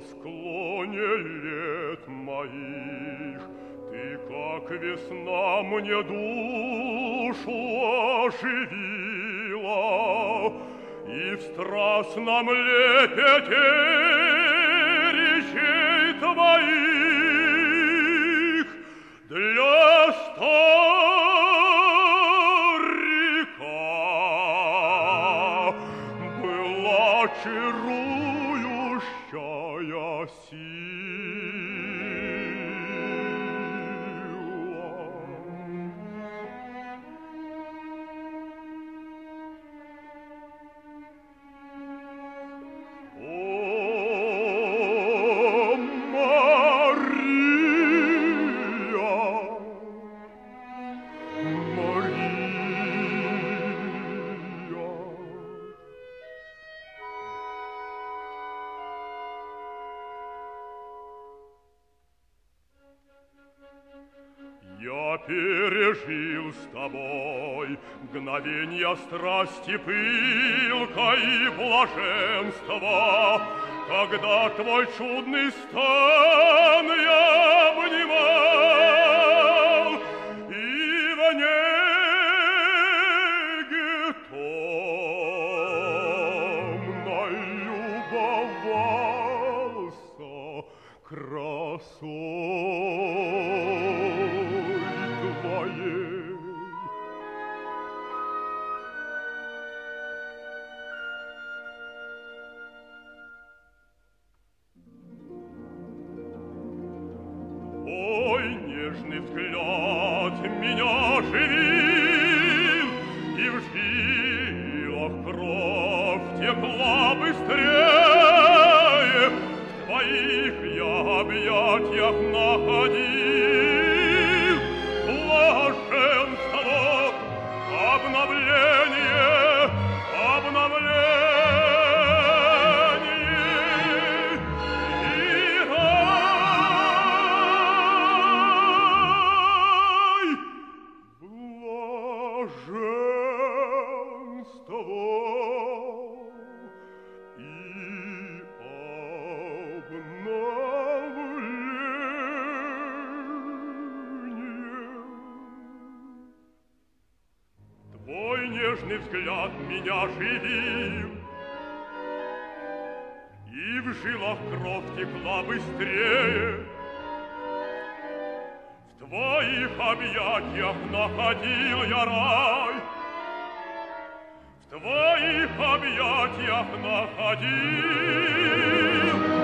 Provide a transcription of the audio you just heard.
склоне лет моих ты, как весна, мне душу оживила, и в страстном лепете речей твоих для старика была чарующая сила. Я пережил с тобой мгновенья страсти пылка и блаженства, когда твой чудный стан я обнимал, и в неге томной любовался красой твоей. Ой, нежный взгляд меня живил, и в жилах кровь текла быстрее. В твоих я объятиях находил блаженство, обновление, обновление. Твой нежный взгляд меня живил, и в жилах кровь текла быстрее. В твоих объятиях находил я рай, в твоих объятиях находил